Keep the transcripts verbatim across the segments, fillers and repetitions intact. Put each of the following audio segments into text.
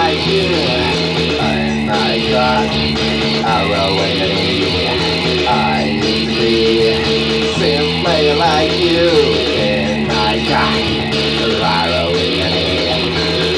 like you, and I got a awakening. I used to be simply like you, and I got a awakening.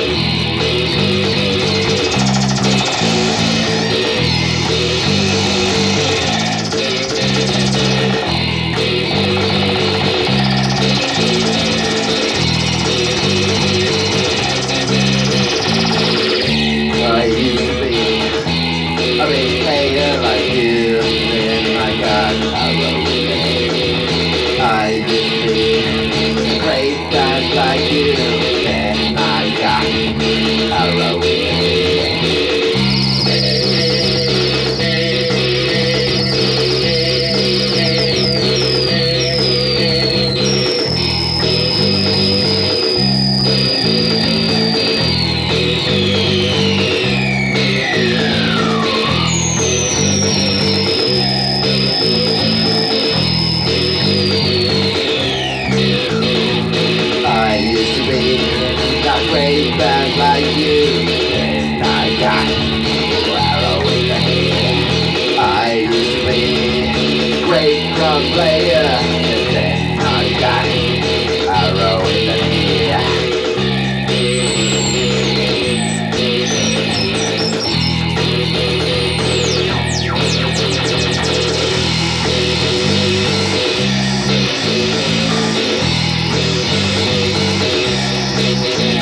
I used to be a big player like you, and I got a awakening. I used to be a great dance like you, and I got a awakening. I used to be a great band like you, and I got a awakening. I used to be a great drum player, and then I got a awakening.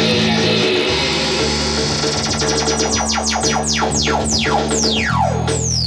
Thank you.